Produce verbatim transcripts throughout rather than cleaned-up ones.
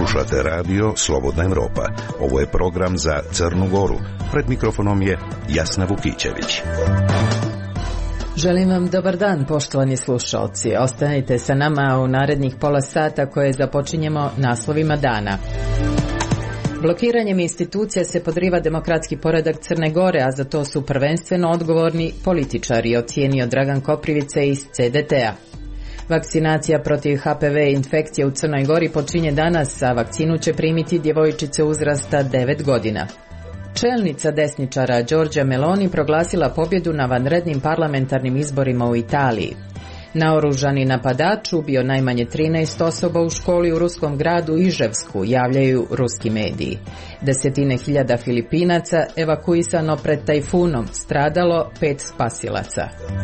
Slušate radio Slobodna Evropa. Ovo je program za Crnu Goru. Pred mikrofonom je Jasna Vukićević. Želim vam dobar dan, poštovani slušalci. Ostanite sa nama u narednih pola sata koje započinjemo naslovima dana. Blokiranjem institucija se podriva demokratski poredak Crne Gore, a za to su prvenstveno odgovorni političari, ocijenio Dragan Koprivica iz C D T-a. Vakcinacija protiv H P V infekcije u Crnoj Gori počinje danas, a vakcinu će primiti djevojčice uzrasta devet godina. Čelnica desničara Giorgia Meloni proglasila pobjedu na vanrednim parlamentarnim izborima u Italiji. Naoružani napadač ubio najmanje trinaest osoba u školi u ruskom gradu Iževsku, javljaju ruski mediji. Desetine hiljada Filipinaca evakuisano pred tajfunom, stradalo pet spasilaca.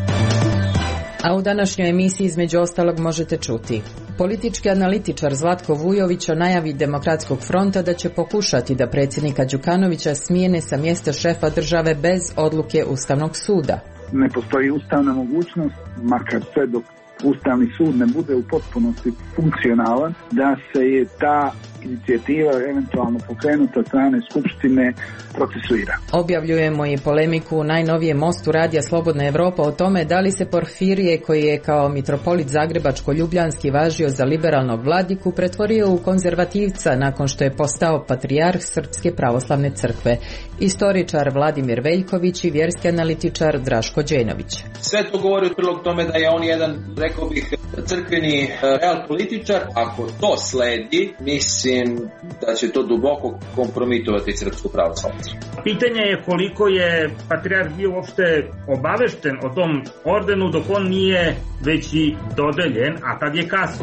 A u današnjoj emisiji između ostalog možete čuti: politički analitičar Zlatko Vujović o najavi Demokratskog fronta da će pokušati da predsjednika Đukanovića smijene sa mjesta šefa države bez odluke Ustavnog suda. Ne postoji ustavna mogućnost, makar sve dok Ustavni sud ne bude u potpunosti funkcionalan, da se je ta inicijativa eventualno pokrenuta od strane Skupštine procesuira. Objavljujemo i polemiku u najnovijem mostu radija Slobodna Evropa o tome da li se Porfirije, koji je kao mitropolit Zagrebačko-Ljubljanski važio za liberalnog vladiku, pretvorio u konzervativca nakon što je postao patrijarh Srpske pravoslavne crkve. Istoričar Vladimir Veljković i vjerski analitičar Draško Đenović. Sve to govori u prilog tome da je on jedan, rekao bih, crkveni real političar. Ako to sledi, mislim da će to duboko kompromitovati Srpsku pravoslavnu crkvu. Pitanje je koliko je patrijarh bio uopšte obavešten o tom ordenu dok on nije već i dodeljen, a tad je kasno.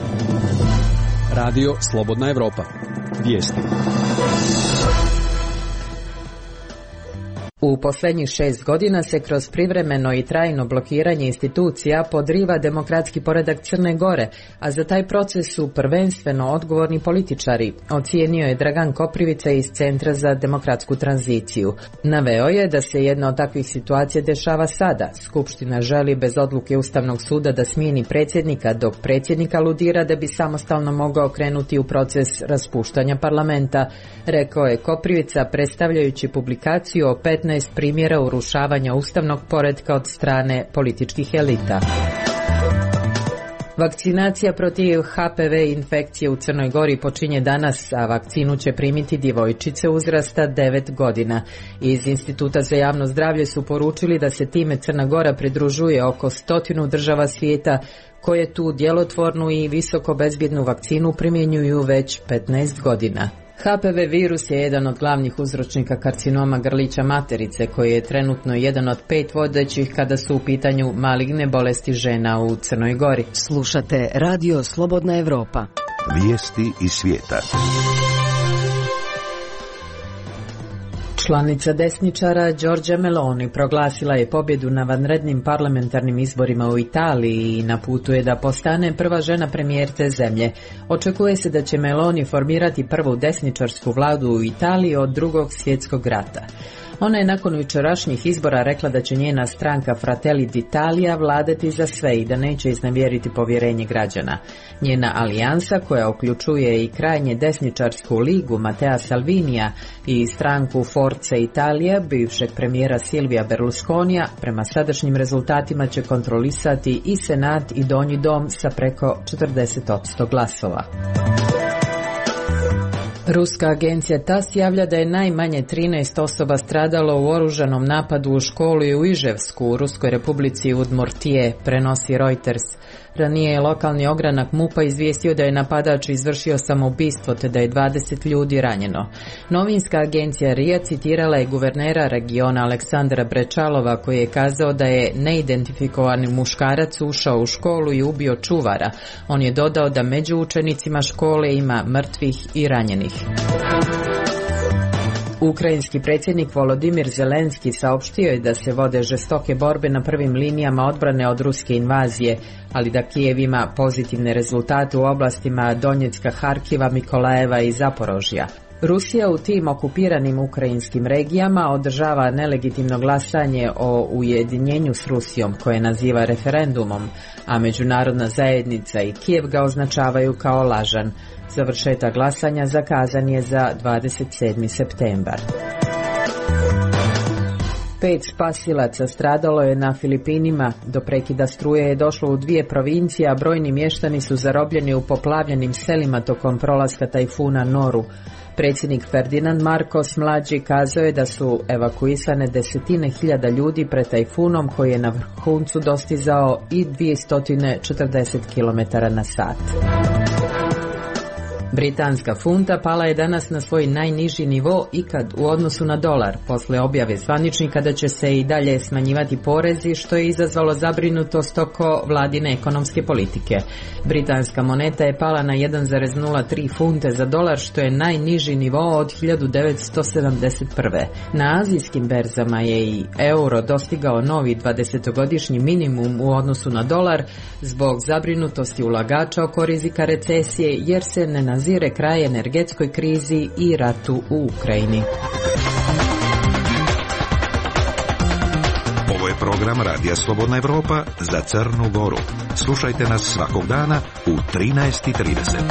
Radio Slobodna Evropa. Vijesti. U posljednjih šest godina se kroz privremeno i trajno blokiranje institucija podriva demokratski poredak Crne Gore, a za taj proces su prvenstveno odgovorni političari, ocijenio je Dragan Koprivica iz Centra za demokratsku tranziciju. Naveo je da se jedna od takvih situacija dešava sada. Skupština želi bez odluke Ustavnog suda da smijeni predsjednika, dok predsjednika aludira da bi samostalno mogao krenuti u proces raspuštanja parlamenta, rekao je Koprivica predstavljajući publikaciju o petnaest primjera urušavanja ustavnog poretka od strane političkih elita. Vakcinacija protiv H P V infekcije u Crnoj Gori počinje danas, a vakcinu će primiti djevojčice uzrasta devet godina. Iz Instituta za javno zdravlje su poručili da se time Crna Gora pridružuje oko stotinu država svijeta koje tu djelotvornu i visoko bezbjednu vakcinu primjenjuju već petnaest godina. H P V virus je jedan od glavnih uzročnika karcinoma grlića materice, koji je trenutno jedan od pet vodećih kada su u pitanju maligne bolesti žena u Crnoj Gori. Slušate Radio Slobodna Evropa. Vijesti iz svijeta. Članica desničara Giorgia Meloni proglasila je pobjedu na vanrednim parlamentarnim izborima u Italiji i na putu je da postane prva žena premijer te zemlje. Očekuje se da će Meloni formirati prvu desničarsku vladu u Italiji od drugog svjetskog rata. Ona je nakon jučerašnjih izbora rekla da će njena stranka Fratelli d'Italia vladati za sve i da neće iznevjeriti povjerenje građana. Njena alijansa, koja uključuje i krajnje desničarsku ligu Matteo Salvinija i stranku Forza Italia bivšeg premijera Silvija Berlusconija, prema sadašnjim rezultatima će kontrolisati i Senat i Donji dom sa preko četrdeset posto glasova. Ruska agencija TASS javlja da je najmanje trinaest osoba stradalo u oružanom napadu u školu i u Iževsku u Ruskoj republici Udmurtije, prenosi Reuters. Ranije je lokalni ogranak MUP-a izvijestio da je napadač izvršio samoubistvo te da je dvadeset ljudi ranjeno. Novinska agencija R I A citirala je guvernera regiona Aleksandra Brečalova koji je kazao da je neidentifikovani muškarac ušao u školu i ubio čuvara. On je dodao da među učenicima škole ima mrtvih i ranjenih. Ukrajinski predsjednik Volodimir Zelenski saopštio je da se vode žestoke borbe na prvim linijama odbrane od ruske invazije, ali da Kijev ima pozitivne rezultate u oblastima Donjecka, Harkiva, Mikolajeva i Zaporožja. Rusija u tim okupiranim ukrajinskim regijama održava nelegitimno glasanje o ujedinjenju s Rusijom koje naziva referendumom, a međunarodna zajednica i Kijev ga označavaju kao lažan. Završetak glasanja zakazan je za dvadeset sedmi septembar. Pet spasilaca stradalo je na Filipinima. Do prekida struje je došlo u dvije provincije, a brojni mještani su zarobljeni u poplavljenim selima tokom prolaska tajfuna Noru. Predsjednik Ferdinand Marcos mlađi kazao je da su evakuisane desetine hiljada ljudi pred tajfunom koji je na vrhuncu dostizao i dvjesto četrdeset kilometara na sat. Britanska funta pala je danas na svoj najniži nivo ikad u odnosu na dolar, poslije objave zvaničnika da će se i dalje smanjivati porezi, što je izazvalo zabrinutost oko vladine ekonomske politike. Britanska moneta je pala na jedan zarez nula tri funte za dolar, što je najniži nivo od hiljadu devetsto sedamdeset prve. Na azijskim berzama je i euro dostigao novi dvadesetogodišnji minimum u odnosu na dolar zbog zabrinutosti ulagača oko rizika recesije, jer se ne nazire kraj energetskoj krizi i ratu u Ukrajini. Ovo je program Radija Slobodna Evropa za Crnu Goru. Slušajte nas svakog dana u trinaest i trideset.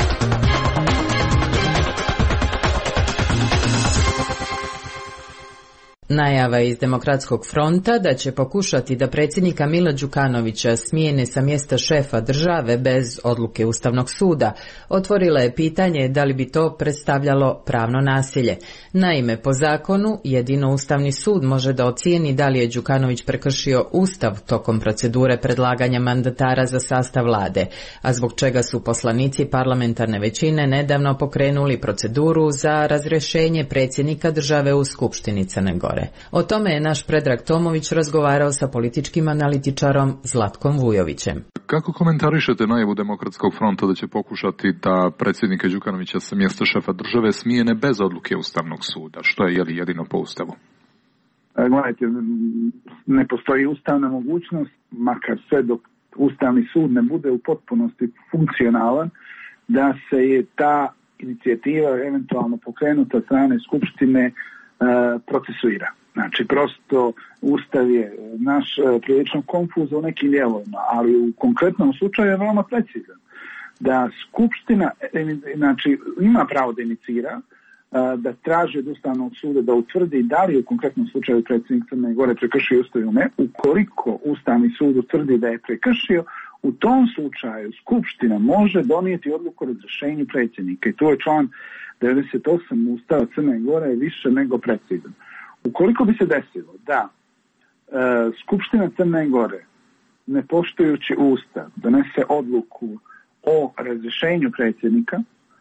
Najava iz Demokratskog fronta da će pokušati da predsjednika Mila Đukanovića smijene sa mjesta šefa države bez odluke Ustavnog suda otvorila je pitanje da li bi to predstavljalo pravno nasilje. Naime, po zakonu jedino Ustavni sud može da ocijeni da li je Đukanović prekršio Ustav tokom procedure predlaganja mandatara za sastav vlade, a zbog čega su poslanici parlamentarne većine nedavno pokrenuli proceduru za razrješenje predsjednika države u Skupštini Crne Gore. O tome je naš Predrag Tomović razgovarao sa političkim analitičarom Zlatkom Vujovićem. Kako komentarišete najavu Demokratskog fronta da će pokušati da predsjednika Đukanovića sa mjesta šefa države smijene bez odluke Ustavnog suda, što je jeli jedino po Ustavu? Gledajte, ne postoji ustavna mogućnost, makar sve dok Ustavni sud ne bude u potpunosti funkcionalan, da se je ta inicijativa eventualno pokrenuta od strane Skupštine procesuira. Znači, prosto Ustav je naš prilično konfuz u nekim dijelovima, ali u konkretnom slučaju je veoma precizan. Da Skupština znači, ima pravo da inicira, da traži od Ustavnog suda da utvrdi da li je u konkretnom slučaju predsjednik Crne Gore prekršio Ustav ili ne. Ukoliko Ustavni sud utvrdi da je prekršio, u tom slučaju Skupština može donijeti odluku o razrješenju predsjednika i to je član devedeset osam Ustava Crne Gore je više nego precizan. Ukoliko bi se desilo da e, Skupština Crne Gore, ne poštujući Ustav, donese odluku o razrješenju predsjednika,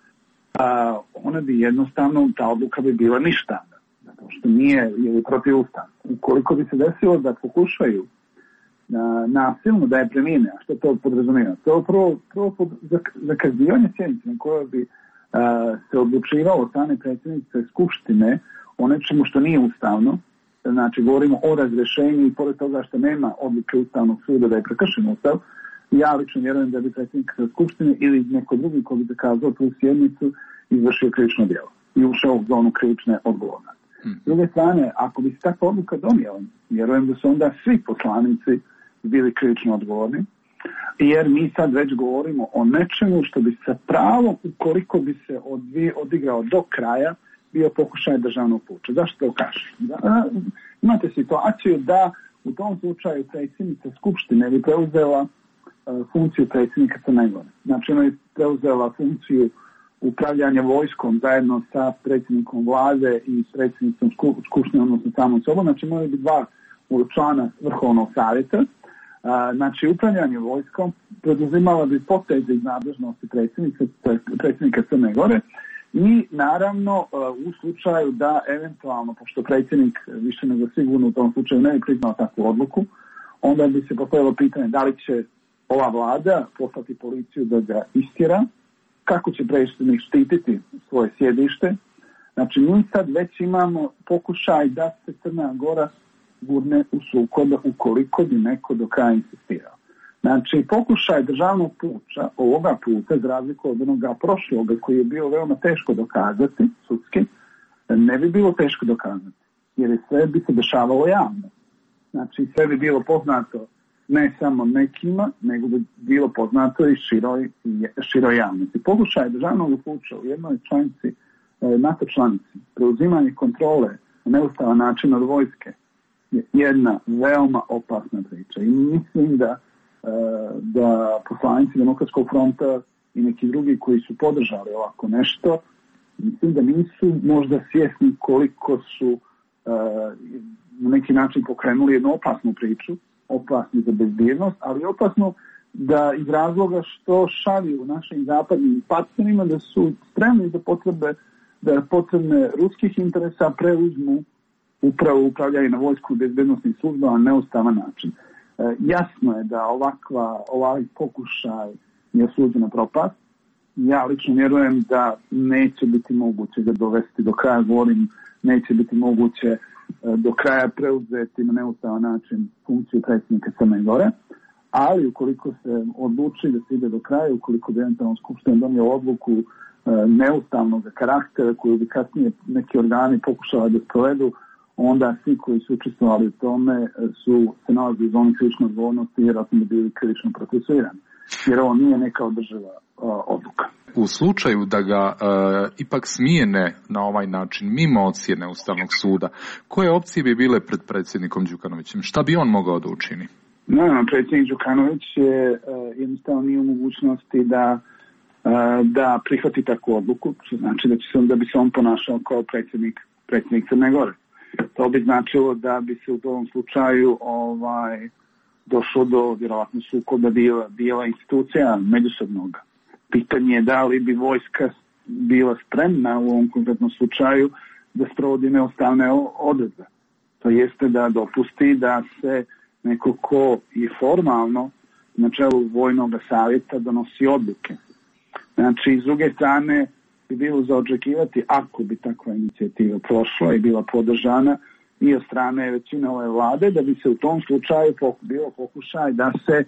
a, ona bi jednostavno, ta odluka bi bila ništavna, zato što nije ili protiv Ustava. Ukoliko bi se desilo da pokušaju na, nasilno da je premine, a što to podrazumijeva? To je prvo, prvo pod, zakazivanje sjednice na kojoj bi Uh, se odlučivalo od strane predsjednice Skupštine o nečemu što nije ustavno, znači govorimo o razrješenju i pored toga što nema odluke Ustavnog suda da je prekršen Ustav, ja lično vjerujem da bi predsjednik Skupštine ili neko drugi ko bi zakazao tu sjednicu izvršio krivično djelo i ušao u zonu krivične odgovornosti. Hmm. S druge strane, ako bi se takva odluka donijela, vjerujem da su onda svi poslanici bili krivično odgovorni, jer mi sad već govorimo o nečemu što bi se pravo, ukoliko bi se odvi, odigrao do kraja, bio pokušaj državnog puča. Zašto to kažem? Da, imate situaciju da u tom slučaju predsjednica Skupštine bi preuzela uh, funkciju predsjednika Crne Gore. Znači ona je preuzela funkciju upravljanja vojskom zajedno sa predsjednikom vlade i predsjednicom Skupštine, odnosno samom sobom. Znači moraju bi dva člana Vrhovnog savjeta. Znači, upravljanje vojskom preduzimala bi poteze iz nadležnosti predsjednika, predsjednika Crne Gore i naravno u slučaju da eventualno, pošto predsjednik više nego sigurno u tom slučaju ne bi priznao takvu odluku, onda bi se postavilo pitanje da li će ova vlada poslati policiju da ga istjera, kako će predsjednik štititi svoje sjedište. Znači, mi sad već imamo pokušaj da se Crna Gora gurne u sukob ukoliko bi neko do kraja insistirao. Znači, pokušaj državnog puča ovoga puta, za razliku od onoga prošloga koji je bio veoma teško dokazati, sudski, ne bi bilo teško dokazati, jer sve bi se dešavalo javno. Znači, sve bi bilo poznato ne samo nekima, nego bi bilo poznato i široj, široj javnosti. Pokušaj državnog slučaja u jednoj članici, NATO članici, preuzimanje kontrole na neustavan način od vojske je jedna veoma opasna priča. I mislim da, da poslanici Demokratskog fronta i neki drugi koji su podržali ovako nešto, mislim da nisu možda svjesni koliko su na neki način pokrenuli jednu opasnu priču, opasnu za bezbjednost, ali opasnu da iz razloga što šalju našim zapadnim partnerima da su spremni za potrebe, da potrebne ruskih interesa preuzmu upravo upravljaju na vojsku bezbjednostnih služba na neustavan način. E, jasno je da ovakva, ovaj pokušaj je osuđen na propast. Ja lično vjerujem da neće biti moguće ga dovesti do kraja, govorim, neće biti moguće e, do kraja preuzeti na neustavan način funkciju predsjednika Crne Gore, ali ukoliko se odluči da se ide do kraja, ukoliko bi eventualno Skupština donio odluku e, neustavnog karaktera koju bi kasnije neki organi pokušali da sprovedu, onda svi koji su učestvovali u tome su se nalazi u zoni krivične odgovornosti i vjerojatno bi bili krivično procesuirani. Jer ovo nije neka održiva uh, odluka. U slučaju da ga uh, ipak smijene na ovaj način, mimo ocjene Ustavnog suda, koje opcije bi bile pred predsjednikom Đukanovićem? Šta bi on mogao da učini? Naravno, predsjednik Đukanović je uh, jednostavno nije u mogućnosti da, uh, da prihvati takvu odluku, što znači da, će se, da bi se on ponašao kao predsjednik, predsjednik Crne Gore. To bi značilo da bi se u tom slučaju ovaj, došlo do vjerovatno sukoba dijela, dijela institucija međusobnog. Pitanje je da li bi vojska bila spremna u ovom konkretnom slučaju da sprovodi neustavne odredbe. To jeste da dopusti da se neko ko je formalno na čelu vojnog savjeta donosi odluke. Znači, s druge strane, bi bilo za očekivati ako bi takva inicijativa prošla i bila podržana i od strane većine ove vlade, da bi se u tom slučaju bio pokušaj da se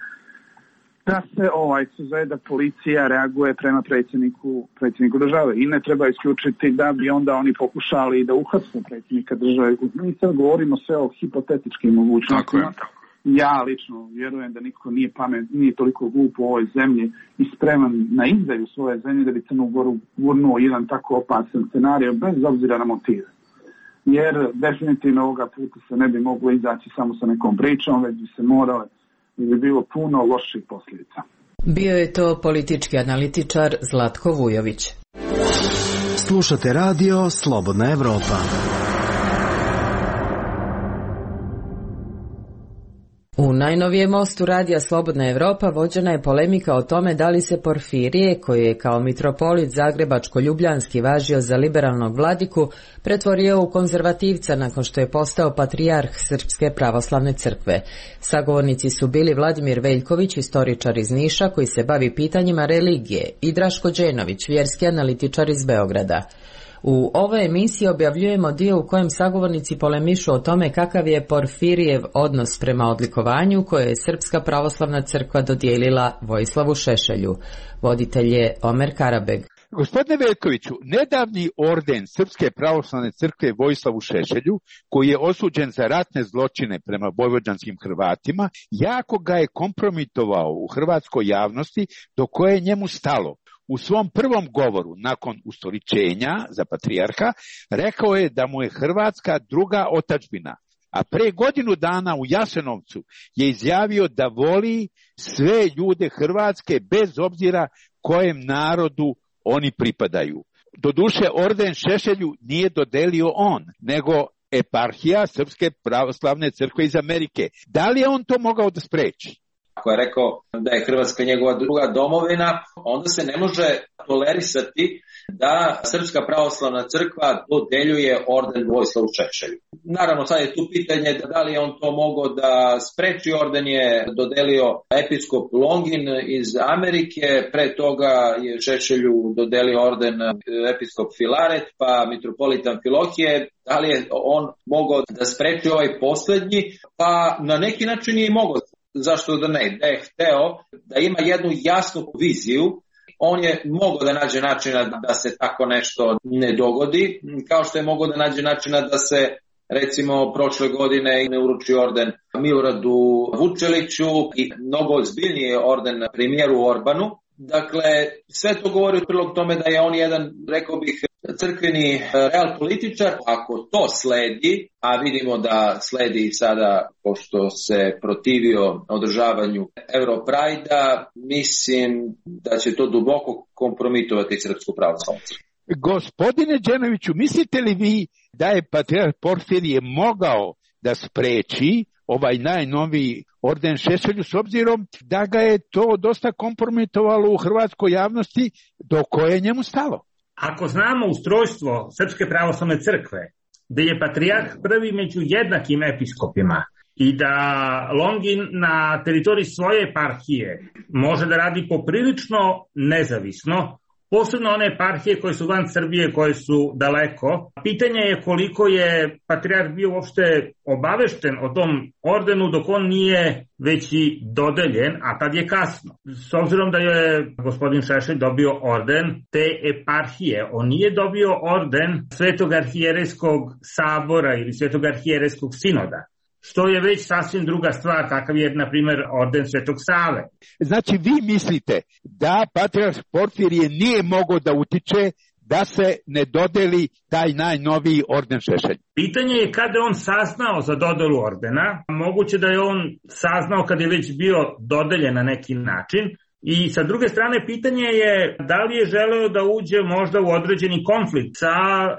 da se ovaj suzuje da policija reaguje prema predsjedniku, predsjedniku države. I ne treba isključiti da bi onda oni pokušali da uhapse predsjednika države. Mi sad govorimo sve o hipotetičkim mogućnostima. Ja lično vjerujem da niko nije pamet, nije toliko glup u ovoj zemlji i spreman na izdaju svoje zemlje da bi Crnu Goru gurnuo jedan tako opasan scenarij bez obzira na motive. Jer definitivno ovoga puta se ne bi moglo izaći samo sa nekom pričom, već bi se morale, bi bilo puno loših posljedica. Bio je to politički analitičar Zlatko Vujović. Slušate radio Slobodna Evropa. U najnovijem mostu radija Slobodna Evropa vođena je polemika o tome da li se Porfirije, koji je kao mitropolit zagrebačko-ljubljanski važio za liberalnog vladiku, pretvorio u konzervativca nakon što je postao patrijarh Srpske pravoslavne crkve. Sagovornici su bili Vladimir Veljković, istoričar iz Niša koji se bavi pitanjima religije, i Draško Đenović, vjerski analitičar iz Beograda. U ovoj emisiji objavljujemo dio u kojem sagovornici polemišu o tome kakav je Porfirijev odnos prema odlikovanju koje je Srpska pravoslavna crkva dodijelila Vojislavu Šešelju. Voditelj je Omer Karabeg. Gospodine Veljkoviću, nedavni orden Srpske pravoslavne crkve Vojislavu Šešelju, koji je osuđen za ratne zločine prema vojvođanskim Hrvatima, jako ga je kompromitovao u hrvatskoj javnosti do koje je njemu stalo. U svom prvom govoru, nakon ustoličenja za patrijarha, rekao je da mu je Hrvatska druga otadžbina, a pre godinu dana u Jasenovcu je izjavio da voli sve ljude Hrvatske bez obzira kojem narodu oni pripadaju. Doduše, orden Šešelju nije dodelio on, nego eparhija Srpske pravoslavne crkve iz Amerike. Da li je on to mogao da spreči? Ako je rekao da je Hrvatska njegova druga domovina, onda se ne može tolerisati da Srpska pravoslavna crkva dodeljuje orden Vojislavu Šešelju. Naravno, sad je tu pitanje da li je on to mogao da spreči. Orden je dodelio episkop Longin iz Amerike, pre toga je Šešelju dodelio orden episkop Filaret, pa mitropolita Amfilohije. Da li je on mogao da spreči ovaj posljednji? Pa na neki način je i mogao. Zašto da ne? Da je hteo da ima jednu jasnu viziju On je mogao da nađe načina da se tako nešto ne dogodi, kao što je mogao da nađe načina da se recimo prošle godine ne uruči orden Miloradu Vučeliću i mnogo ozbiljniji orden premijeru Orbanu. Dakle, sve to govori u prilog tome da je on jedan, rekao bih, crkveni real političar. Ako to sledi, a vidimo da sledi sada, pošto se protivio održavanju Europrajda, mislim da će to duboko kompromitovati Srpsku pravoslavnu crkvu. Gospodine Đenoviću, mislite li vi da je patrijarh Porfirije mogao da spreči ovaj najnoviji orden Šešelju, s obzirom da ga je to dosta kompromitovalo u hrvatskoj javnosti, do koje je njemu stalo? Ako znamo ustrojstvo Srpske pravoslavne crkve, da je patrijarh prvi među jednakim episkopima i da Longin na teritoriji svoje eparhije može da radi poprilično nezavisno, posebno one eparhije koje su van Srbije, koje su daleko. Pitanje je koliko je patrijarh bio uopšte obavešten o tom ordenu dok on nije već i dodeljen, a tad je kasno. S obzirom da je gospodin Šešelj dobio orden te eparhije, on nije dobio orden Svetog arhijerejskog sabora ili Svetog arhijerejskog sinoda, što je već sasvim druga stvar, takav je, na primjer, orden Svetog Save. Znači, vi mislite da patrijarh Porfirije nije mogao da utiče da se ne dodeli taj najnoviji orden Šešelj? Pitanje je kada je on saznao za dodelu ordena. Moguće da je on saznao kad je već bio dodeljen na neki način. I sa druge strane, pitanje je da li je želeo da uđe možda u određeni konflikt sa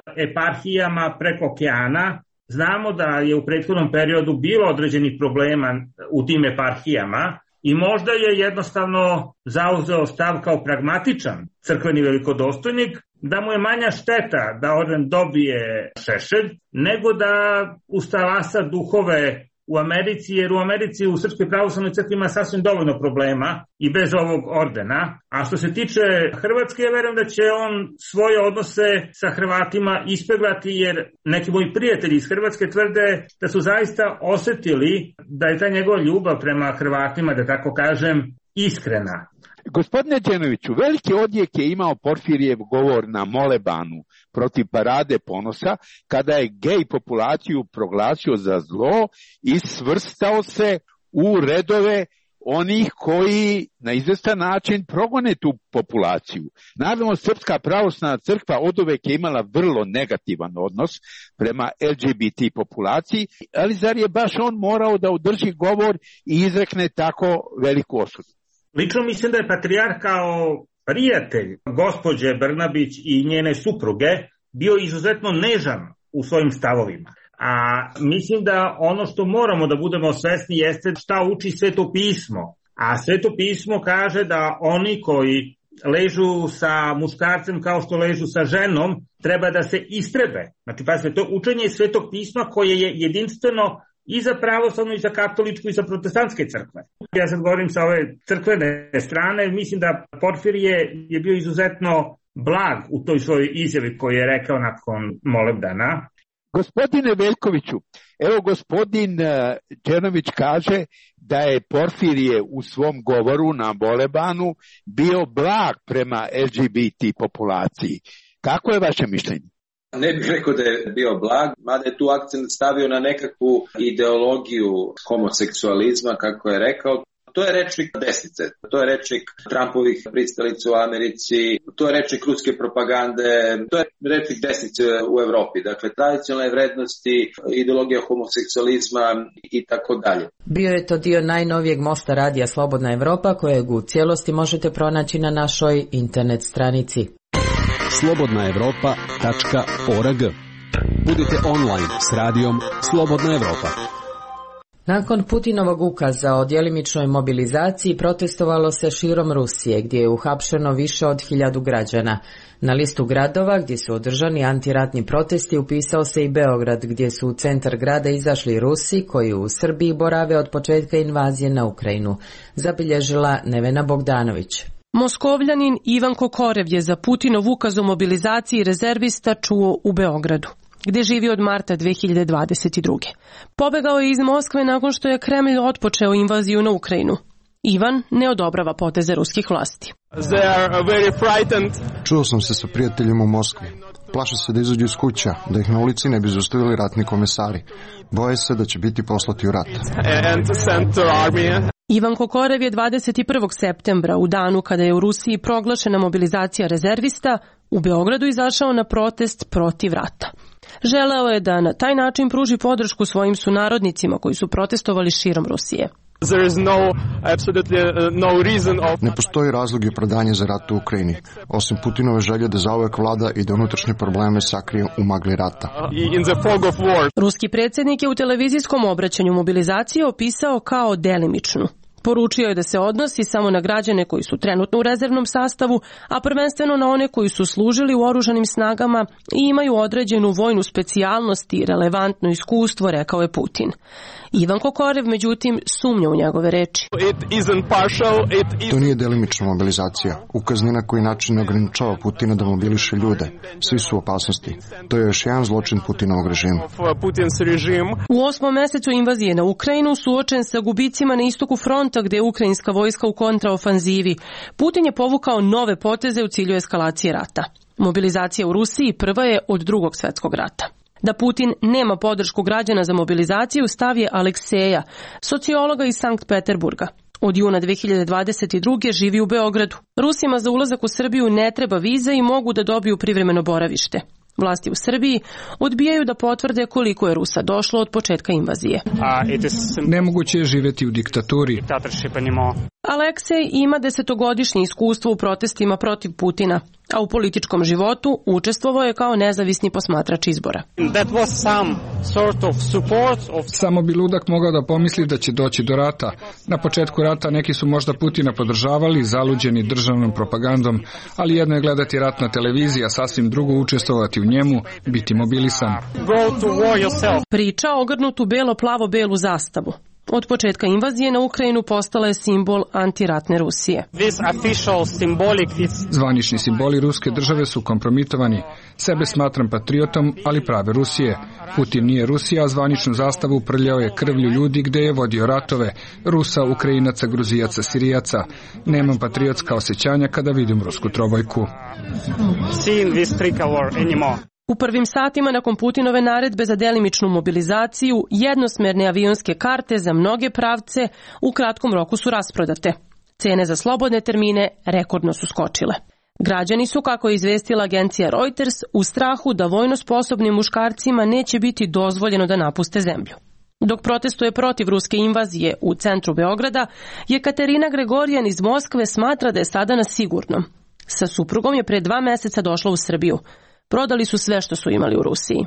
eparhijama preko okeana. Znamo da je u prethodnom periodu bilo određenih problema u tim eparhijama i možda je jednostavno zauzeo stav kao pragmatičan crkveni velikodostojnik da mu je manja šteta da orden dobije Šešelj nego da ustalasa duhove u Americi, jer u Americi u Srpskoj pravoslavnoj crkvi ima sasvim dovoljno problema i bez ovog ordena. A što se tiče Hrvatske, ja verujem da će on svoje odnose sa Hrvatima ispeglati, jer neki moji prijatelji iz Hrvatske tvrde da su zaista osetili da je ta njegova ljubav prema Hrvatima, da tako kažem, iskrena. Gospodine Đenoviću, veliki odjek je imao Porfirijev govor na Molebanu protiv Parade ponosa, kada je gej populaciju proglasio za zlo i svrstao se u redove onih koji na izvestan način progone tu populaciju. Naravno, Srpska pravoslavna crkva oduvek je imala vrlo negativan odnos prema L G B T populaciji, ali zar je baš on morao da održi govor i izrekne tako veliku osudu? Lično mislim da je patrijarh kao prijatelj gospođe Brnabić i njene supruge bio izuzetno nežan u svojim stavovima. A mislim da ono što moramo da budemo svesni jeste šta uči Sveto pismo. A Sveto pismo kaže da oni koji ležu sa muškarcem kao što ležu sa ženom treba da se istrebe. Znači, pa to učenje Svetog pisma koje je jedinstveno i za pravoslavnu, i za katoličku, i za protestantske crkve. Ja sad govorim sa ove crkvene strane, mislim da Porfirije je bio izuzetno blag u toj svojoj izjavi koju je rekao nakon molebdana. Gospodine Veljkoviću, evo gospodin Đenović kaže da je Porfirije u svom govoru na molebdanu bio blag prema L G B T populaciji. Kako je vaše mišljenje? Ne bih rekao da je bio blag, mada je tu akcent stavio na nekakvu ideologiju homoseksualizma, kako je rekao. To je rečnik desnice, to je rečnik Trumpovih pristalica u Americi, to je rečnik ruske propagande, to je rečnik desnice u Evropi. Dakle, tradicionalne vrednosti, ideologija homoseksualizma i tako dalje. Bio je to dio najnovijeg mosta radija Slobodna Evropa, kojeg u cijelosti možete pronaći na našoj internet stranici. slobodna evropa tačka org. Budite online s radijom Slobodna Evropa. Nakon Putinovog ukaza o djelimičnoj mobilizaciji protestovalo se širom Rusije, gdje je uhapšeno više od hiljadu građana. Na listu gradova gdje su održani antiratni protesti upisao se i Beograd, gdje su u centar grada izašli Rusi koji u Srbiji borave od početka invazije na Ukrajinu, zabilježila Nevena Bogdanović. Moskovljanin Ivan Kokorev je za Putinov ukaz o mobilizaciji rezervista čuo u Beogradu, gdje živi od marta dve hiljade dvadeset druge. Pobegao je iz Moskve nakon što je Kremlj otpočeo invaziju na Ukrajinu. Ivan ne odobrava poteze ruskih vlasti. Čuo sam se sa prijateljima u Moskvi. Plaše se da izađu iz kuća, da ih na ulici ne bi zaustavili ratni komesari. Boje se da će biti poslati u rat. Ivan Kokorev je dvadeset prvog septembra, u danu kada je u Rusiji proglašena mobilizacija rezervista, u Beogradu izašao na protest protiv rata. Želeo je da na taj način pruži podršku svojim sunarodnicima koji su protestovali širom Rusije. Ne postoji razlog i opravdanje za rat u Ukrajini, osim Putinove želje da zauvek vlada i da unutrašnje probleme sakrije u magli rata. Ruski predsjednik je u televizijskom obraćanju mobilizaciju opisao kao delimičnu. Poručio je da se odnosi samo na građane koji su trenutno u rezervnom sastavu, a prvenstveno na one koji su služili u oružanim snagama i imaju određenu vojnu specijalnost i relevantno iskustvo, rekao je Putin. Ivan Kokorev, međutim, sumnja u njegove reči. To nije delimična mobilizacija. Ukaz ni na koji način ne ograničava Putina da mobiliše ljude. Svi su u opasnosti. To je još jedan zločin Putinovog režima. U osmom mesecu invazije na Ukrajinu, suočen sa gubicima na istoku fronta gde je ukrajinska vojska u kontraofanzivi, Putin je povukao nove poteze u cilju eskalacije rata. Mobilizacija u Rusiji prva je od Drugog svjetskog rata. Da Putin nema podršku građana za mobilizaciju stav je Alekseja, sociologa iz Sankt Peterburga. Od juna dve hiljade dvadeset druge živi u Beogradu. Rusima za ulazak u Srbiju ne treba viza i mogu da dobiju privremeno boravište. Vlasti u Srbiji odbijaju da potvrde koliko je Rusa došlo od početka invazije. Nemoguće je živjeti u diktaturi. Aleksej ima desetogodišnje iskustvo u protestima protiv Putina, a u političkom životu učestvovao je kao nezavisni posmatrač izbora. Samo bi ludak mogao da pomisli da će doći do rata. Na početku rata neki su možda Putina podržavali, zaluđeni državnom propagandom, ali jedno je gledati rat na televiziji, a sasvim drugo učestvovati u njemu, biti mobilisan. Priča ogrnut u belo-plavo-belu zastavu. Od početka invazije na Ukrajinu postala je simbol antiratne Rusije. Zvanični simboli ruske države su kompromitovani. Sebe smatram patriotom, ali prave Rusije. Putin nije Rusija, a zvaničnu zastavu prljao je krvlju ljudi gde je vodio ratove. Rusa, Ukrajinaca, Gruzijaca, Sirijaca. Nemam patriotska osjećanja kada vidim rusku trobojku. U prvim satima nakon Putinove naredbe za delimičnu mobilizaciju, jednosmerne avionske karte za mnoge pravce u kratkom roku su rasprodate. Cene za slobodne termine rekordno su skočile. Građani su, kako je izvestila agencija Reuters, u strahu da vojno sposobnim muškarcima neće biti dozvoljeno da napuste zemlju. Dok protestuje protiv ruske invazije u centru Beograda, Jekaterina Gregorijan iz Moskve smatra da je sada na sigurnom. Sa suprugom je pre dva meseca došla u Srbiju. Prodali su sve što su imali u Rusiji.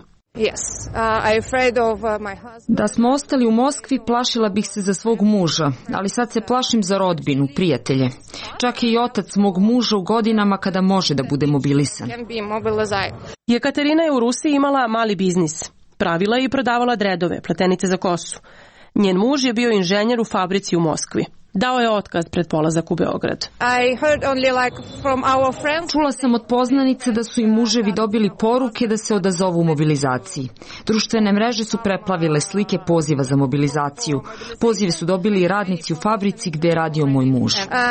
Da smo ostali u Moskvi, plašila bih se za svog muža, ali sad se plašim za rodbinu, prijatelje. Čak i otac mog muža u godinama kada može da bude mobilisan. Jekaterina je u Rusiji imala mali biznis. Pravila je i prodavala dredove, pletenice za kosu. Njen muž je bio inženjer u fabrici u Moskvi. Dao je otkaz pred polazak u Beograd. Čula sam od poznanice da su im muževi dobili poruke da se odazovu u mobilizaciji. Društvene mreže su preplavile slike poziva za mobilizaciju. Pozive su dobili i radnici u fabrici gde je radio moj muž.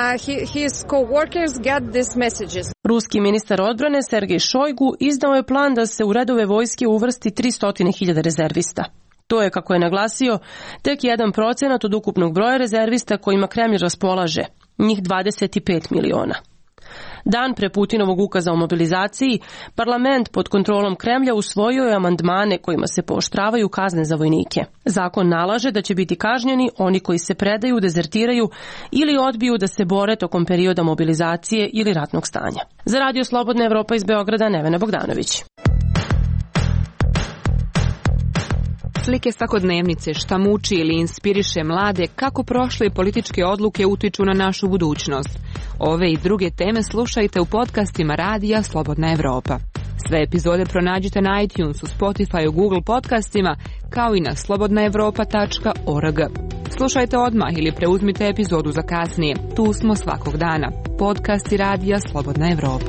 Ruski ministar odbrane Sergej Šojgu izdao je plan da se u redove vojske uvrsti tristo hiljada rezervista. To je, kako je naglasio, tek jedan procenat od ukupnog broja rezervista kojima Kremlj raspolaže, njih dvadeset pet miliona. Dan pre Putinovog ukaza o mobilizaciji, parlament pod kontrolom Kremlja usvojio je amandmane kojima se pooštravaju kazne za vojnike. Zakon nalaže da će biti kažnjeni oni koji se predaju, dezertiraju ili odbiju da se bore tokom perioda mobilizacije ili ratnog stanja. Za Radio Slobodna Evropa iz Beograda, Nevena Bogdanović. Slike svakodnevnice, šta muči ili inspiriše mlade, kako prošle političke odluke utiču na našu budućnost. Ove i druge teme slušajte u podcastima Radija Slobodna Evropa. Sve epizode pronađite na iTunesu, Spotify, Google podcastima, kao i na slobodna evropa tačka org. Slušajte odmah ili preuzmite epizodu za kasnije. Tu smo svakog dana. Podcasti Radija Slobodna Evropa.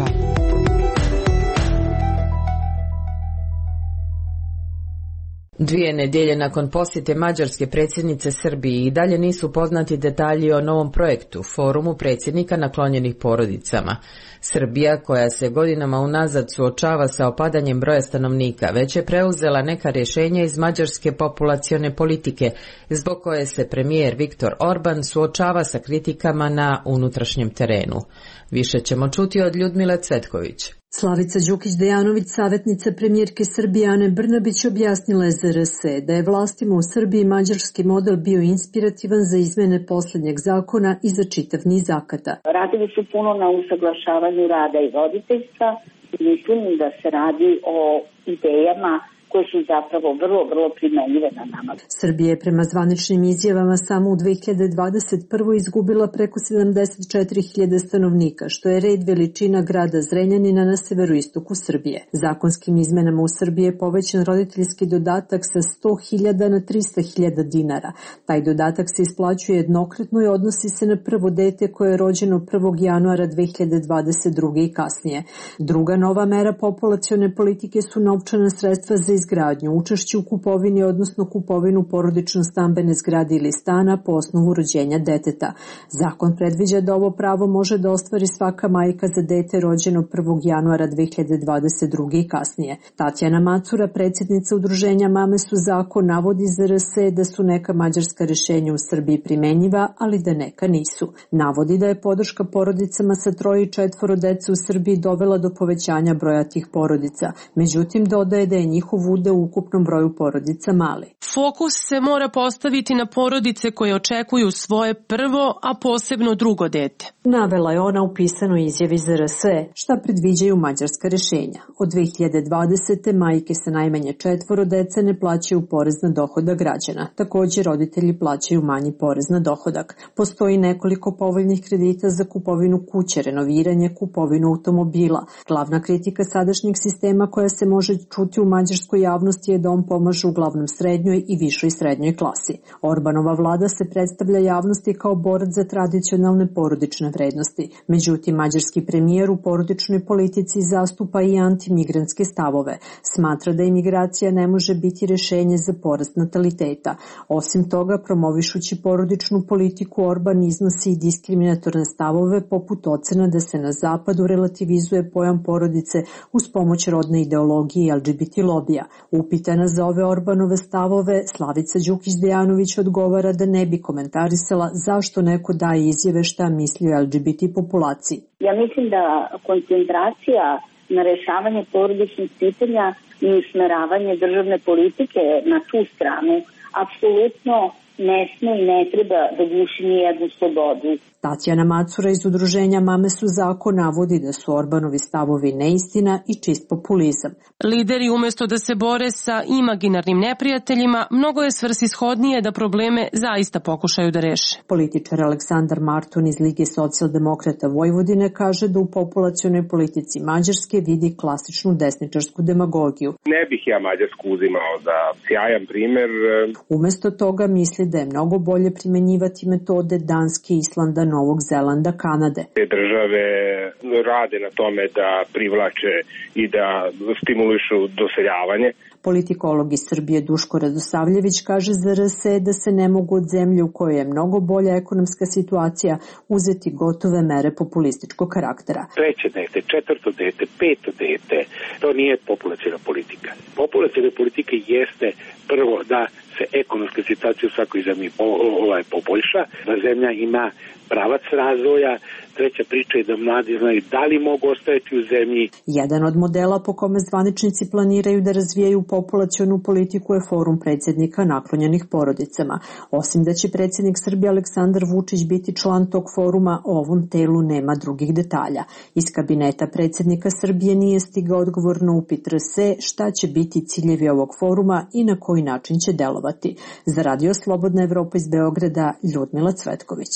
Dvije nedjelje nakon posjete mađarske predsjednice Srbiji i dalje nisu poznati detalji o novom projektu, forumu predsjednika naklonjenih porodicama. Srbija, koja se godinama unazad suočava sa opadanjem broja stanovnika, već je preuzela neka rješenja iz mađarske populacione politike, zbog koje se premijer Viktor Orban suočava sa kritikama na unutrašnjem terenu. Više ćemo čuti od Ljudmile Cvetković. Slavica Đukić-Dejanović, savjetnica premijerke Srbije Ane Brnabić, objasnila je za er es e da je vlastima u Srbiji mađarski model bio inspirativan za izmene posljednjeg zakona i za čitav niz akata. Radili su puno na usaglašavanju rada i roditeljstva. Mislim da se radi o idejama koje su zapravo vrlo, vrlo primenjive na nama. Srbija je prema zvaničnim izjavama samo u dve hiljade dvadeset prvoj izgubila preko sedamdeset četiri hiljade stanovnika, što je red veličina grada Zrenjanina na severoistoku Srbije. Zakonskim izmenama u Srbiji je povećan roditeljski dodatak sa sto hiljada na trista hiljada dinara. Taj dodatak se isplaćuje jednokratno i odnosi se na prvo dete koje je rođeno prvog januara dve hiljade dvadeset druge i kasnije. Druga nova mera populacione politike su novčana sredstva za izgradnju, učešću u kupovini, odnosno kupovinu porodično-stambene zgrade ili stana po osnovu rođenja deteta. Zakon predviđa da ovo pravo može da ostvari svaka majka za dete rođeno prvog januara dve hiljade dvadeset druge i kasnije. Tatjana Macura, predsjednica udruženja Mame su zakon, navodi za er es e da su neka mađarska rješenja u Srbiji primenjiva, ali da neka nisu. Navodi da je podrška porodicama sa troje i četvoro dece u Srbiji dovela do povećanja broja tih porodica. Međutim, dodaje da je njihov udeo u ukupnom broju porodica mali. Fokus se mora postaviti na porodice koje očekuju svoje prvo, a posebno drugo dete. Navela je ona u pisanoj izjavi za er es e šta predviđaju mađarska rješenja. Od dve hiljade dvadesete majke sa najmanje četvoro dece ne plaćaju porez na dohodak građana. Također roditelji plaćaju manji porez na dohodak. Postoji nekoliko povoljnih kredita za kupovinu kuće, renoviranje, kupovinu automobila. Glavna kritika sadašnjeg sistema koja se može čuti u mađarskoj javnosti je da on pomaže uglavnom srednjoj i višoj srednjoj klasi. Orbanova vlada se predstavlja javnosti kao borac za tradicionalne porodične vrednosti. Međutim, mađarski premijer u porodičnoj politici zastupa i antimigrantske stavove. Smatra da imigracija ne može biti rješenje za porast nataliteta. Osim toga, promovišući porodičnu politiku, Orban iznosi i diskriminatorne stavove poput ocena da se na zapadu relativizuje pojam porodice uz pomoć rodne ideologije i el ge be te lobija. Upitana za ove Orbanove stavove, Slavica Đukić-Dejanović odgovara da ne bi komentarisala zašto neko daje izjave šta misli o el ge be te populaciji. Ja mislim da koncentracija na rešavanje porodičnih pitanja i usmeravanje državne politike na tu stranu apsolutno ne sme i ne treba da guši ni jednu slobodu. Tatjana Macura iz udruženja Mame su zakon navodi da su Orbanovi stavovi neistina i čist populizam. Lideri umjesto da se bore sa imaginarnim neprijateljima, mnogo je svrsishodnije da probleme zaista pokušaju da reše. Političar Aleksandar Marton iz Lige socijaldemokrata Vojvodine kaže da u populacionoj politici Mađarske vidi klasičnu desničarsku demagogiju. Ne bih ja Mađarsku uzimao za sjajan primer. Umjesto toga misli da je mnogo bolje primenjivati metode Danske, Islanda, Novog Zelanda, Kanade. Te države rade na tome da privlače i da stimulišu doseljavanje. Politikolog iz Srbije Duško Radosavljević kaže za er es e da se ne mogu od zemlje u kojoj je mnogo bolja ekonomska situacija uzeti gotove mere populističkog karaktera. Treće dete, četvrto dete, peto dete, to nije populaciona politika. Populaciona politika jeste prvo da se ekonomska situacija u svakoj zemlji ovaj, poboljša, da zemlja ima pravac razvoja. Treća priča je da mladi znaju da li mogu ostajati u zemlji. Jedan od modela po kome zvaničnici planiraju da razvijaju populacionu politiku je forum predsjednika naklonjenih porodicama. Osim da će predsjednik Srbije Aleksandar Vučić biti član tog foruma, o ovom telu nema drugih detalja. Iz kabineta predsjednika Srbije nije stigao odgovor na upit er es e šta će biti ciljevi ovog foruma i na koji način će delovati. Za Radio Slobodna Evropa iz Beograda, Ljudmila Cvetković.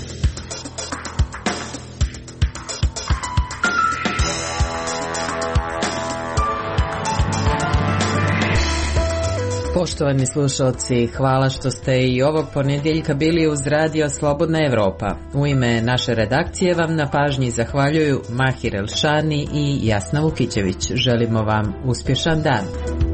Poštovani slušalci, hvala što ste i ovog ponedjeljka bili uz Radio Slobodna Evropa. U ime naše redakcije vam na pažnji zahvaljuju Mahir Elšani i Jasna Vukićević. Želimo vam uspješan dan.